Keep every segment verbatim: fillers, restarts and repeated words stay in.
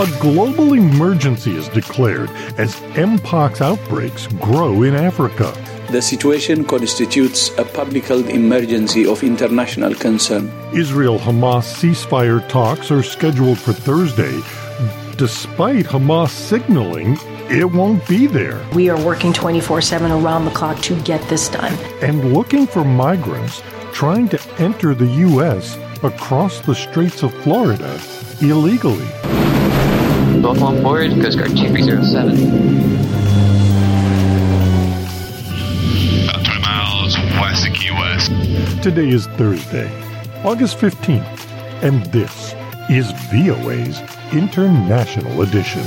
A global emergency is declared as Mpox outbreaks grow in Africa. The situation constitutes a public health emergency of international concern. Israel-Hamas ceasefire talks are scheduled for Thursday, despite Hamas signaling it won't be there. We are working twenty-four seven around the clock to get this done. And looking for migrants trying to enter the U S across the Straits of Florida illegally. Both on board, Coast Guard two three zero seven. About twenty miles west of Key West. Today is Thursday, August fifteenth, and this is V O A's International Edition.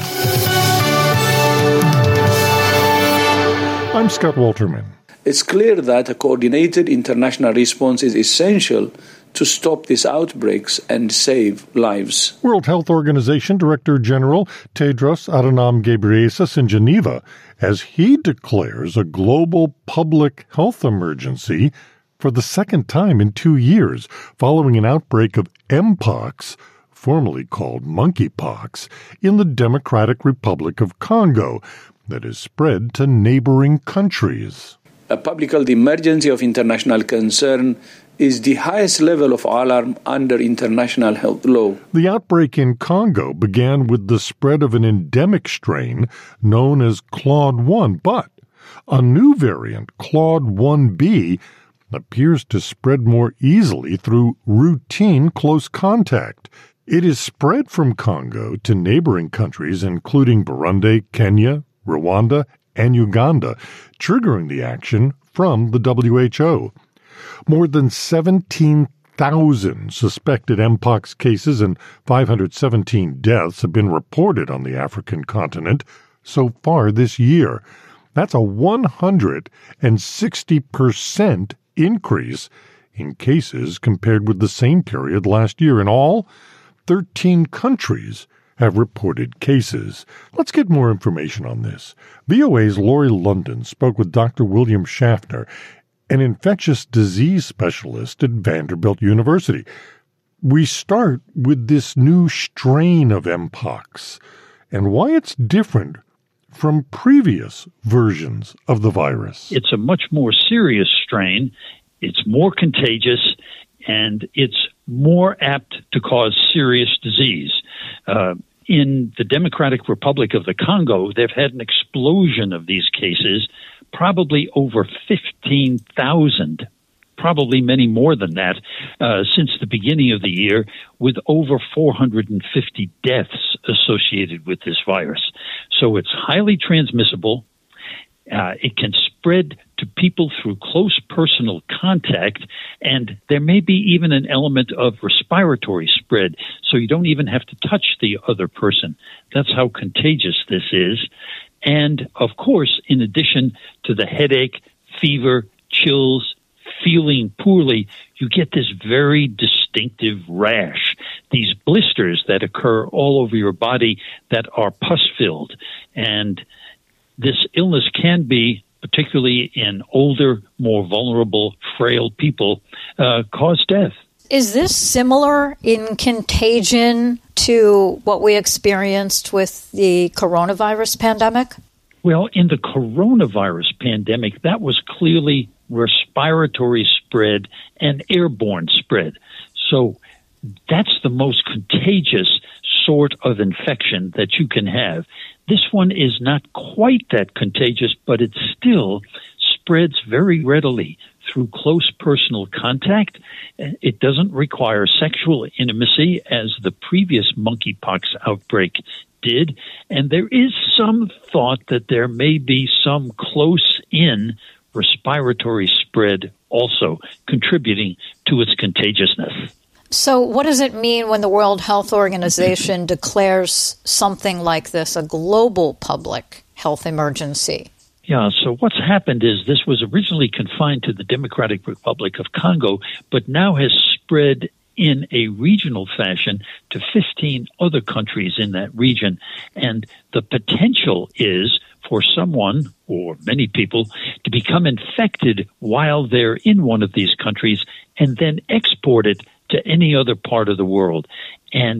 I'm Scott Walterman. It's clear that a coordinated international response is essential to stop these outbreaks and save lives. World Health Organization Director General Tedros Adhanom Ghebreyesus in Geneva as he declares a global public health emergency for the second time in two years following an outbreak of Mpox, formerly called monkeypox, in the Democratic Republic of Congo that has spread to neighboring countries. A public health emergency of international concern is the highest level of alarm under international health law. The outbreak in Congo began with the spread of an endemic strain known as Clade one, but a new variant, Clade one B, appears to spread more easily through routine close contact. It is spread from Congo to neighboring countries, including Burundi, Kenya, Rwanda, and Uganda, triggering the action from the W H O. More than seventeen thousand suspected Mpox cases and five hundred seventeen deaths have been reported on the African continent so far this year. That's a one hundred sixty percent increase in cases compared with the same period last year. In all, thirteen countries have reported cases. Let's get more information on this. V O A's Lori London spoke with Doctor William Schaffner, an infectious disease specialist at Vanderbilt University. We start with this new strain of Mpox and why it's different from previous versions of the virus. It's a much more serious strain. It's more contagious, and it's more apt to cause serious disease. Uh, in the Democratic Republic of the Congo, they've had an explosion of these cases, probably over fifteen thousand, probably many more than that, uh, since the beginning of the year, with over four hundred fifty deaths associated with this virus. So it's highly transmissible. Uh, it can spread to people through close personal contact, and there may be even an element of respiratory spread, so you don't even have to touch the other person. That's how contagious this is. And, of course, in addition to the headache, fever, chills, feeling poorly, you get this very distinctive rash, these blisters that occur all over your body that are pus-filled. And this illness can be, particularly in older, more vulnerable, frail people, uh, cause death. Is this similar in contagion to what we experienced with the coronavirus pandemic? Well, in the coronavirus pandemic, that was clearly respiratory spread and airborne spread. So that's the most contagious sort of infection that you can have. This one is not quite that contagious, but it still spreads very readily through close personal contact. It doesn't require sexual intimacy as the previous monkeypox outbreak did. And there is some thought that there may be some close-in respiratory spread also contributing to its contagiousness. So what does it mean when the World Health Organization declares something like this a global public health emergency? Yeah, so what's happened is this was originally confined to the Democratic Republic of Congo, but now has spread in a regional fashion to fifteen other countries in that region. And the potential is for someone, or many people, to become infected while they're in one of these countries and then export it to any other part of the world. And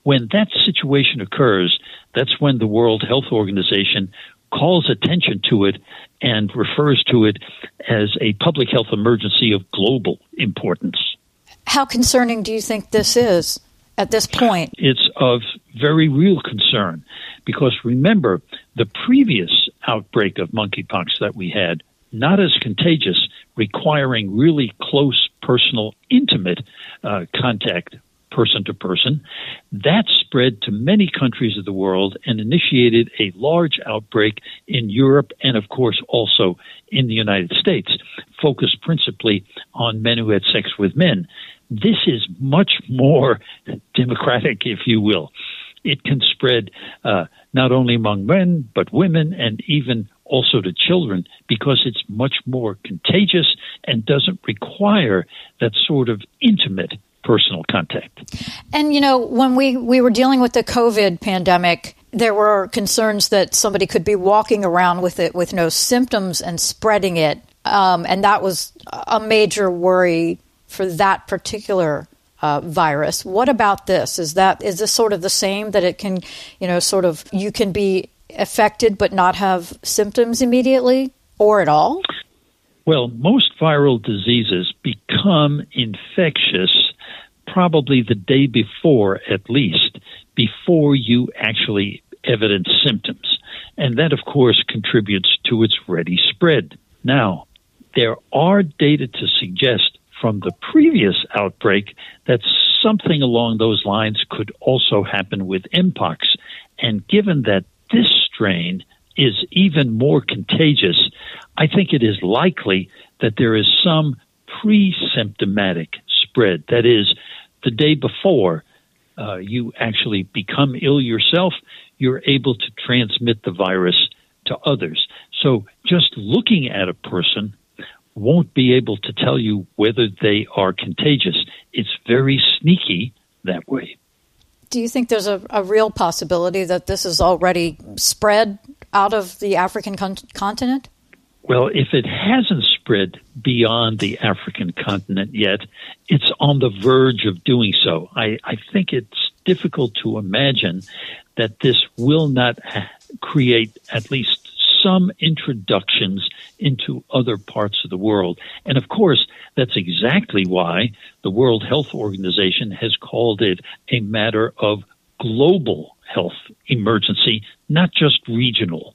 when that situation occurs, that's when the World Health Organization calls attention to it and refers to it as a public health emergency of global importance. How concerning do you think this is at this point? It's of very real concern because, remember, the previous outbreak of monkeypox that we had, not as contagious, requiring really close, personal, intimate uh, contact, person to person, that spread to many countries of the world and initiated a large outbreak in Europe and, of course, also in the United States, focused principally on men who had sex with men. This is much more democratic, if you will. It can spread uh, not only among men, but women and even also to children because it's much more contagious and doesn't require that sort of intimate personal contact. And, you know, when we, we were dealing with the COVID pandemic, there were concerns that somebody could be walking around with it with no symptoms and spreading it. Um, and that was a major worry for that particular uh, virus. What about this? Is that is this sort of the same, that it can, you know, sort of you can be affected but not have symptoms immediately or at all? Well, most viral diseases become infectious probably the day before, at least, before you actually evidence symptoms. And that, of course, contributes to its ready spread. Now, there are data to suggest from the previous outbreak that something along those lines could also happen with Mpox. And given that this strain is even more contagious, I think it is likely that there is some pre-symptomatic spread. That is, the day before uh, you actually become ill yourself, you're able to transmit the virus to others. So just looking at a person won't be able to tell you whether they are contagious. It's very sneaky that way. Do you think there's a, a real possibility that this is already spread out of the African con- continent? Well, if it hasn't spread beyond the African continent yet, it's on the verge of doing so. I, I think it's difficult to imagine that this will not ha- create at least some introductions into other parts of the world. And of course, that's exactly why the World Health Organization has called it a matter of global health emergency, not just regional.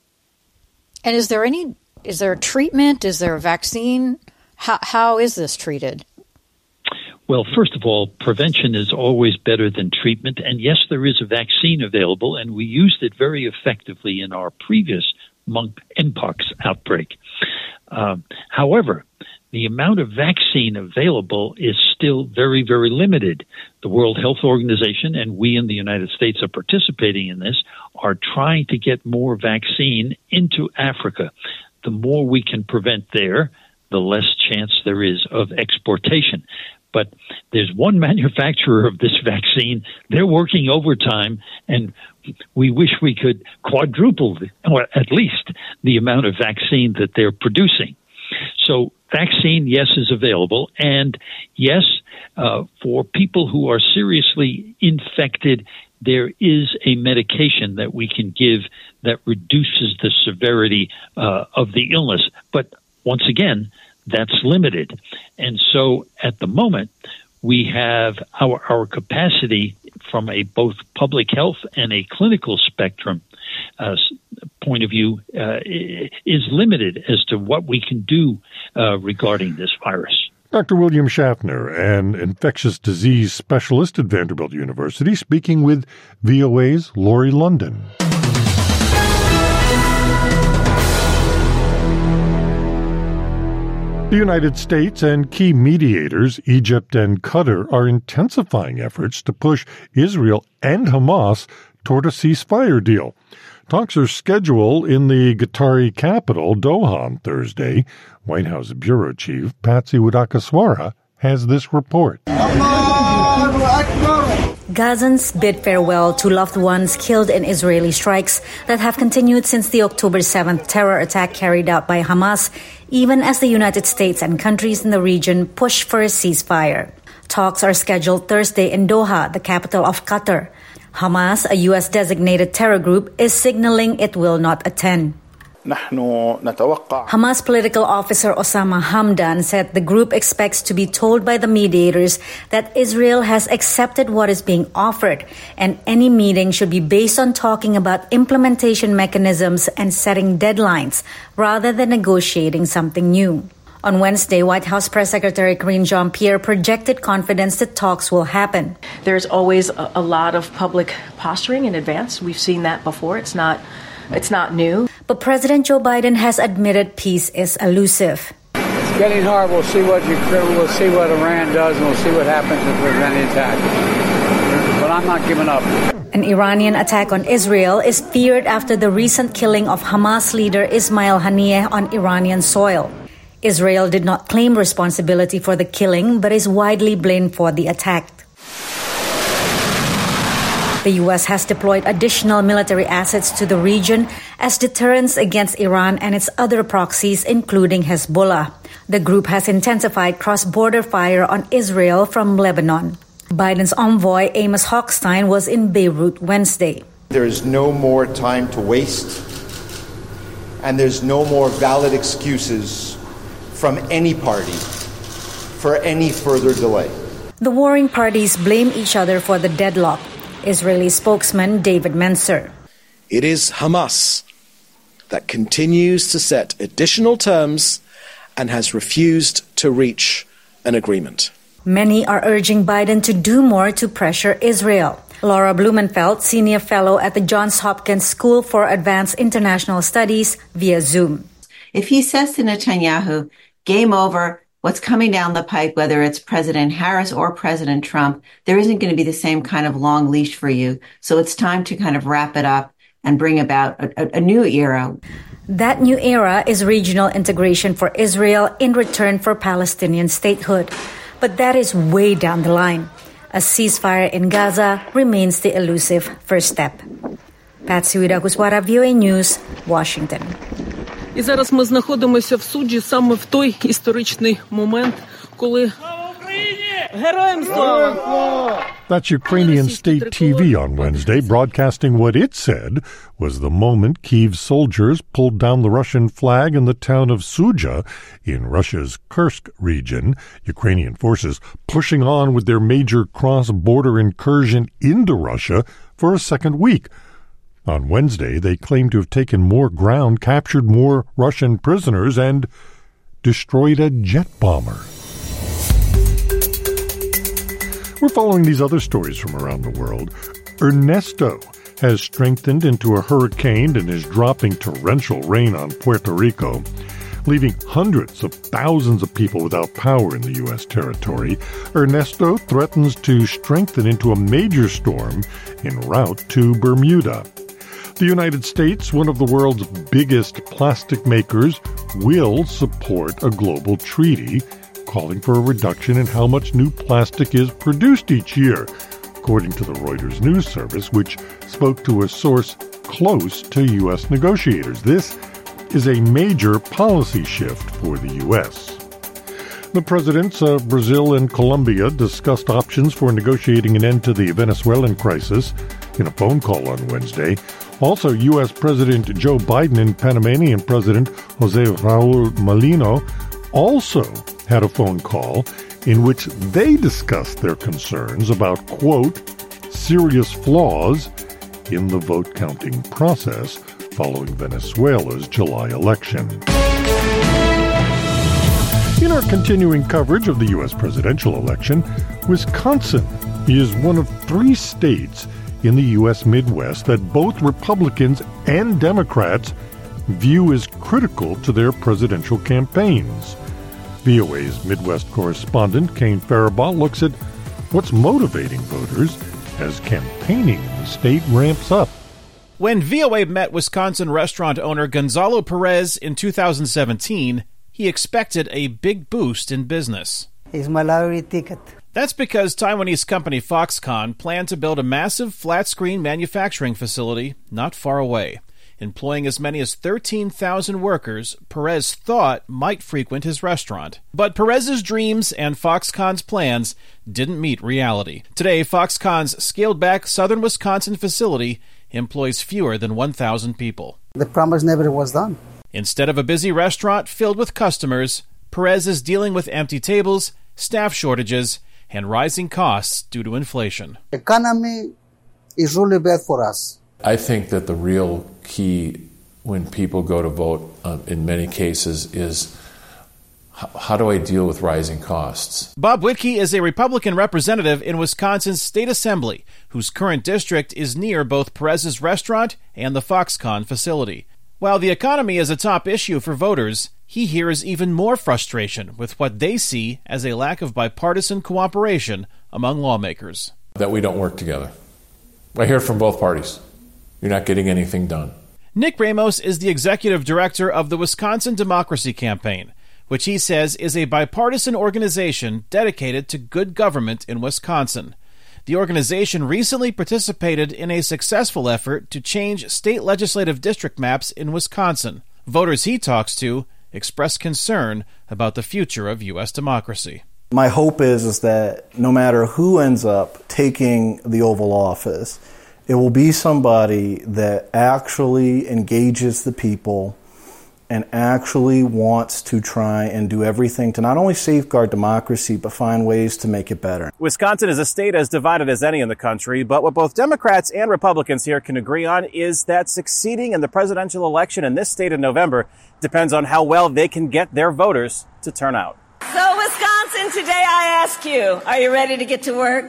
And is there any, is there a treatment? Is there a vaccine? How, how is this treated? Well, first of all, prevention is always better than treatment. And yes, there is a vaccine available, and we used it very effectively in our previous Mpox outbreak. Um, however, the amount of vaccine available is still very, very limited. The World Health Organization, and we in the United States are participating in this, are trying to get more vaccine into Africa. The more we can prevent there, the less chance there is of exportation. But there's one manufacturer of this vaccine. They're working overtime, and we wish we could quadruple, the, or at least the amount of vaccine that they're producing. So vaccine, yes, is available. And yes, uh, for people who are seriously infected, there is a medication that we can give that reduces the severity uh, of the illness. But once again, that's limited. And so at the moment, we have our, our capacity from a both public health and a clinical spectrum uh, point of view uh, is limited as to what we can do uh, regarding this virus. Doctor William Schaffner, an infectious disease specialist at Vanderbilt University, speaking with V O A's Lori London. The United States and key mediators, Egypt and Qatar, are intensifying efforts to push Israel and Hamas toward a ceasefire deal. Talks are scheduled in the Qatari capital, Doha, on Thursday. White House Bureau Chief Patsy Widakuswara has this report. Gazans bid farewell to loved ones killed in Israeli strikes that have continued since the October seventh terror attack carried out by Hamas, even as the United States and countries in the region push for a ceasefire. Talks are scheduled Thursday in Doha, the capital of Qatar. Hamas, a U S-designated terror group, is signaling it will not attend. Hamas political officer Osama Hamdan said the group expects to be told by the mediators that Israel has accepted what is being offered, and any meeting should be based on talking about implementation mechanisms and setting deadlines, rather than negotiating something new. On Wednesday, White House Press Secretary Karine Jean-Pierre projected confidence that talks will happen. There's always a, a lot of public posturing in advance. We've seen that before. It's not, it's not new. But President Joe Biden has admitted peace is elusive. It's getting hard. We'll see what you, we'll see what Iran does, and we'll see what happens if there's any attack. But I'm not giving up. An Iranian attack on Israel is feared after the recent killing of Hamas leader Ismail Haniyeh on Iranian soil. Israel did not claim responsibility for the killing, but is widely blamed for the attack. The U S has deployed additional military assets to the region as deterrence against Iran and its other proxies, including Hezbollah. The group has intensified cross-border fire on Israel from Lebanon. Biden's envoy, Amos Hochstein, was in Beirut Wednesday. There is no more time to waste, and there's no more valid excuses from any party for any further delay. The warring parties blame each other for the deadlock. Israeli spokesman David Mencer. It is Hamas that continues to set additional terms and has refused to reach an agreement. Many are urging Biden to do more to pressure Israel. Laura Blumenfeld, senior fellow at the Johns Hopkins School for Advanced International Studies, via Zoom. If he says to Netanyahu, game over, what's coming down the pipe, whether it's President Harris or President Trump, there isn't going to be the same kind of long leash for you. So it's time to kind of wrap it up and bring about a, a, a new era. That new era is regional integration for Israel in return for Palestinian statehood. But that is way down the line. A ceasefire in Gaza remains the elusive first step. Patsy Widakuswara, V O A News, Washington. І зараз ми знаходимося в суді саме в той історичний момент, коли Героям слава! That's Ukrainian state T V on Wednesday, broadcasting what it said was the moment Kyiv's soldiers pulled down the Russian flag in the town of Sudzha in Russia's Kursk region. Ukrainian forces pushing on with their major cross-border incursion into Russia for a second week. On Wednesday, they claimed to have taken more ground, captured more Russian prisoners, and destroyed a jet bomber. We're following these other stories from around the world. Ernesto has strengthened into a hurricane and is dropping torrential rain on Puerto Rico, leaving hundreds of thousands of people without power in the U S territory. Ernesto threatens to strengthen into a major storm en route to Bermuda. The United States, one of the world's biggest plastic makers, will support a global treaty calling for a reduction in how much new plastic is produced each year, according to the Reuters news service, which spoke to a source close to U S negotiators. This is a major policy shift for the U S. The presidents of Brazil and Colombia discussed options for negotiating an end to the Venezuelan crisis in a phone call on Wednesday. Also, U S. President Joe Biden and Panamanian President Jose Raul Mulino also had a phone call in which they discussed their concerns about, quote, serious flaws in the vote counting process following Venezuela's July election. In our continuing coverage of the U S presidential election, Wisconsin is one of three states in the U S Midwest that both Republicans and Democrats view as critical to their presidential campaigns. V O A's Midwest correspondent Kane Faribault looks at what's motivating voters as campaigning in the state ramps up. When V O A met Wisconsin restaurant owner Gonzalo Perez in two thousand seventeen, he expected a big boost in business. It's my lottery ticket. That's because Taiwanese company Foxconn planned to build a massive flat-screen manufacturing facility not far away. Employing as many as thirteen thousand workers, Perez thought might frequent his restaurant. But Perez's dreams and Foxconn's plans didn't meet reality. Today, Foxconn's scaled-back southern Wisconsin facility employs fewer than one thousand people. The promise never was done. Instead of a busy restaurant filled with customers, Perez is dealing with empty tables, staff shortages, and rising costs due to inflation. The economy is really bad for us. I think that the real key when people go to vote uh, in many cases is h- how do I deal with rising costs? Bob Whitkey is a Republican representative in Wisconsin's State Assembly, whose current district is near both Perez's restaurant and the Foxconn facility. While the economy is a top issue for voters, he hears even more frustration with what they see as a lack of bipartisan cooperation among lawmakers. That we don't work together. I hear it from both parties. You're not getting anything done. Nick Ramos is the executive director of the Wisconsin Democracy Campaign, which he says is a bipartisan organization dedicated to good government in Wisconsin. The organization recently participated in a successful effort to change state legislative district maps in Wisconsin. Voters he talks to express concern about the future of U S democracy. My hope is, is that no matter who ends up taking the Oval Office, it will be somebody that actually engages the people and actually wants to try and do everything to not only safeguard democracy, but find ways to make it better. Wisconsin is a state as divided as any in the country, but what both Democrats and Republicans here can agree on is that succeeding in the presidential election in this state in November depends on how well they can get their voters to turn out. So, Wisconsin, today I ask you, are you ready to get to work?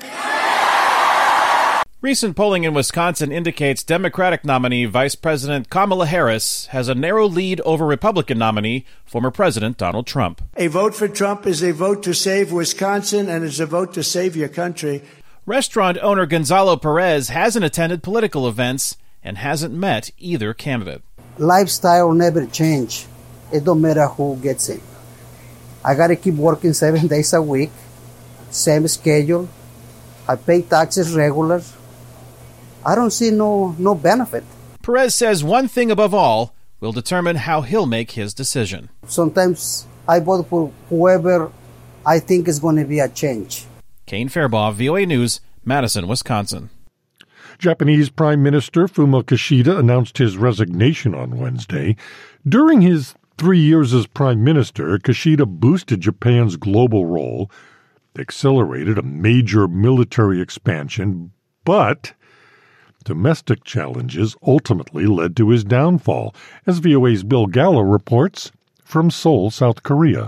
Recent polling in Wisconsin indicates Democratic nominee Vice President Kamala Harris has a narrow lead over Republican nominee, former President Donald Trump. A vote for Trump is a vote to save Wisconsin, and it's a vote to save your country. Restaurant owner Gonzalo Perez hasn't attended political events and hasn't met either candidate. Lifestyle never change. It don't matter who gets it. I got to keep working seven days a week, same schedule. I pay taxes regular. I don't see no no benefit. Perez says one thing above all will determine how he'll make his decision. Sometimes I vote for whoever I think is going to be a change. Kane Fairbaugh, V O A News, Madison, Wisconsin. Japanese Prime Minister Fumio Kishida announced his resignation on Wednesday. During his three years as Prime Minister, Kishida boosted Japan's global role, accelerated a major military expansion, but domestic challenges ultimately led to his downfall, as V O A's Bill Gallo reports from Seoul, South Korea.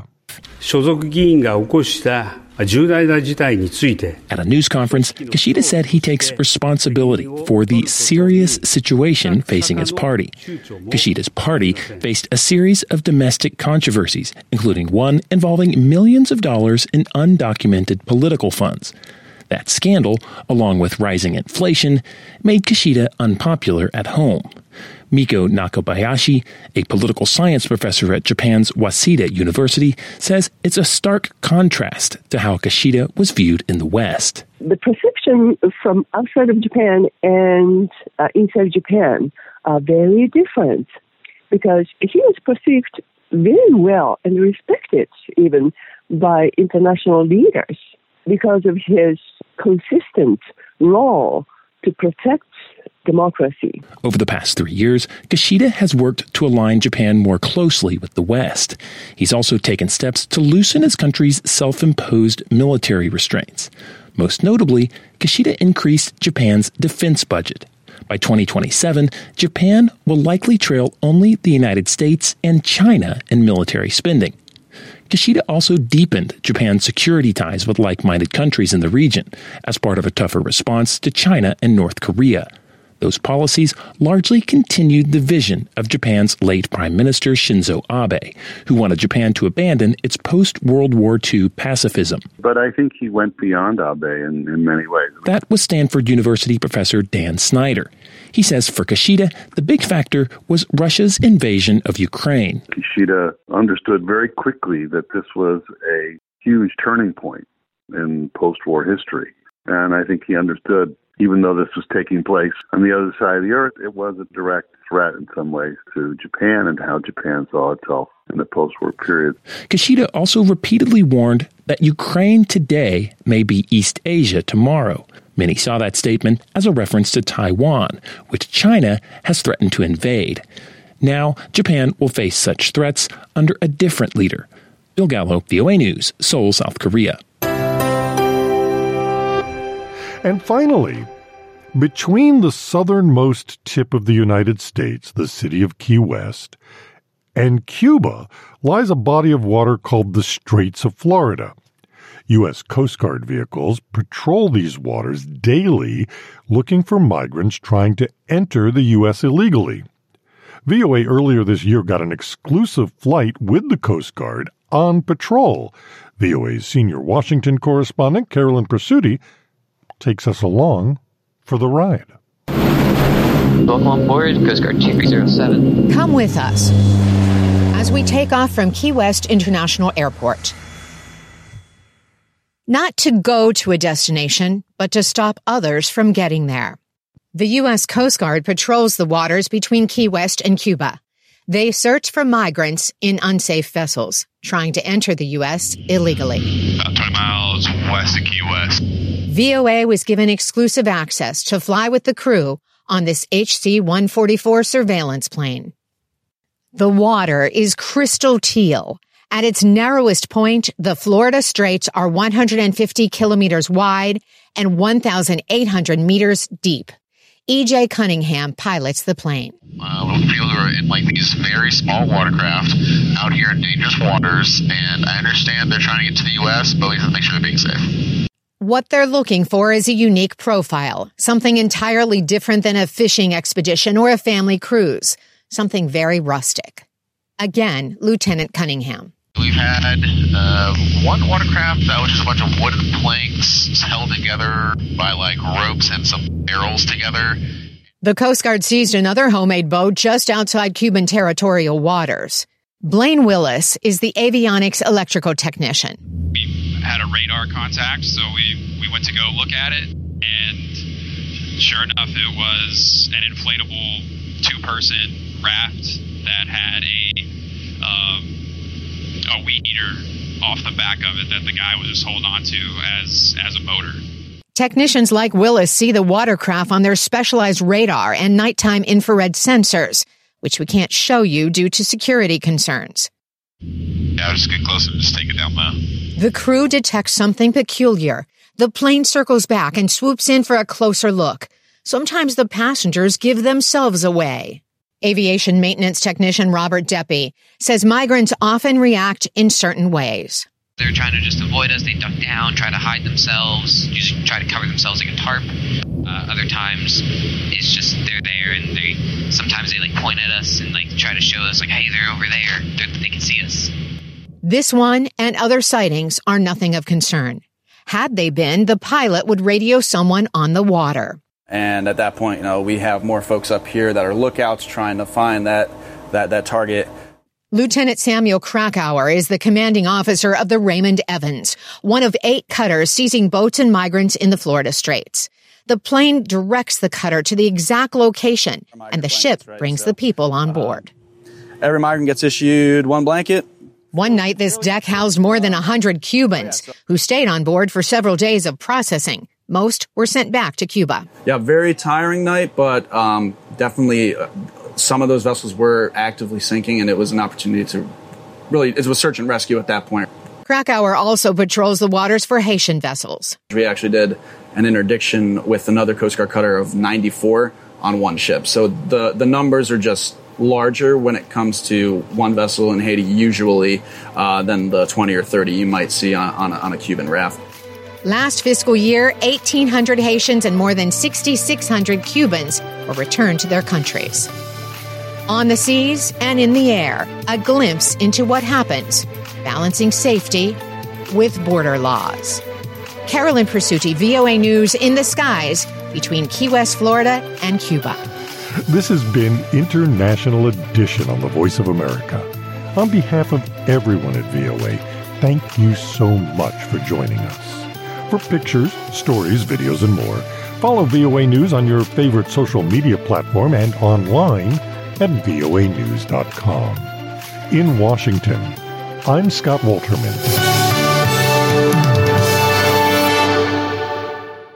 At a news conference, Kishida said he takes responsibility for the serious situation facing his party. Kishida's party faced a series of domestic controversies, including one involving millions of dollars in undocumented political funds. That scandal, along with rising inflation, made Kishida unpopular at home. Miko Nakabayashi, a political science professor at Japan's Waseda University, says it's a stark contrast to how Kishida was viewed in the West. The perception from outside of Japan and uh, inside Japan are very different, because he was perceived very well and respected even by international leaders because of his consistent role to protect democracy. Over the past three years, Kishida has worked to align Japan more closely with the West. He's also taken steps to loosen his country's self-imposed military restraints. Most notably, Kishida increased Japan's defense budget. By twenty twenty-seven, Japan will likely trail only the United States and China in military spending. Kishida also deepened Japan's security ties with like-minded countries in the region as part of a tougher response to China and North Korea. Those policies largely continued the vision of Japan's late Prime Minister Shinzo Abe, who wanted Japan to abandon its post-World War Two pacifism. But I think he went beyond Abe in, in many ways. That was Stanford University professor Dan Snyder. He says for Kishida, the big factor was Russia's invasion of Ukraine. Kishida understood very quickly that this was a huge turning point in post-war history. And I think he understood, even though this was taking place on the other side of the earth, it was a direct threat in some ways to Japan and how Japan saw itself in the post-war period. Kishida also repeatedly warned that Ukraine today may be East Asia tomorrow. Many saw that statement as a reference to Taiwan, which China has threatened to invade. Now, Japan will face such threats under a different leader. Bill Gallo, V O A News, Seoul, South Korea. And finally, between the southernmost tip of the United States, the city of Key West, and Cuba lies a body of water called the Straits of Florida. U S Coast Guard vehicles patrol these waters daily, looking for migrants trying to enter the U S illegally. V O A earlier this year got an exclusive flight with the Coast Guard on patrol. V O A's senior Washington correspondent, Carolyn Presutti, takes us along for the ride. Welcome on board, Coast Guard two three zero seven. Come with us as we take off from Key West International Airport. Not to go to a destination, but to stop others from getting there. The U S Coast Guard patrols the waters between Key West and Cuba. They search for migrants in unsafe vessels trying to enter the U S illegally. About twenty miles west of Key West. V O A was given exclusive access to fly with the crew on this H C one forty-four surveillance plane. The water is crystal teal. At its narrowest point, the Florida Straits are one hundred fifty kilometers wide and one thousand eight hundred meters deep. E J Cunningham pilots the plane. Uh, little people who are in like these very small watercraft out here in dangerous waters, and I understand they're trying to get to the U S, but we have to make sure they're being safe. What they're looking for is a unique profile, something entirely different than a fishing expedition or a family cruise, something very rustic. Again, Lieutenant Cunningham. We've had uh, one watercraft that was just a bunch of wooden planks held together by like ropes and some barrels together. The Coast Guard seized another homemade boat just outside Cuban territorial waters. Blaine Willis is the avionics electrical technician. We had a radar contact, so we, we went to go look at it, and sure enough, it was an inflatable two-person raft that had a... Um, a weed eater off the back of it that the guy was just holding on to as as a motor. Technicians like Willis see the watercraft on their specialized radar and nighttime infrared sensors, which we can't show you due to security concerns. Yeah, I'll just get closer and just take it down low. The crew detects something peculiar. The plane circles back and swoops in for a closer look. Sometimes the passengers give themselves away. Aviation maintenance technician Robert Deppy says migrants often react in certain ways. They're trying to just avoid us. They duck down, try to hide themselves, usually try to cover themselves like a tarp. Uh, other times, it's just they're there, and they sometimes they like point at us and like try to show us like, hey, they're over there. They're, they can see us. This one and other sightings are nothing of concern. Had they been, the pilot would radio someone on the water. And at that point, you know, we have more folks up here that are lookouts trying to find that that that target. Lieutenant Samuel Krakauer is the commanding officer of the Raymond Evans, one of eight cutters seizing boats and migrants in the Florida Straits. The plane directs the cutter to the exact location, and the ship brings the people on board. Every migrant gets issued one blanket. One night, this deck housed more than one hundred Cubans who stayed on board for several days of processing. Most were sent back to Cuba. Yeah, very tiring night, but um, definitely uh, some of those vessels were actively sinking, and it was an opportunity to really, it was search and rescue at that point. Krakauer also patrols the waters for Haitian vessels. We actually did an interdiction with another Coast Guard cutter of ninety-four on one ship. So the, the numbers are just larger when it comes to one vessel in Haiti usually uh, than the twenty or thirty you might see on, on, a, on a Cuban raft. Last fiscal year, eighteen hundred Haitians and more than six thousand six hundred Cubans were returned to their countries. On the seas and in the air, a glimpse into what happens, balancing safety with border laws. Carolyn Presutti, V O A News, in the skies between Key West, Florida and Cuba. This has been International Edition on the Voice of America. On behalf of everyone at V O A, thank you so much for joining us. For pictures, stories, videos, and more, follow V O A News on your favorite social media platform and online at voa news dot com. In Washington, I'm Scott Wolterman.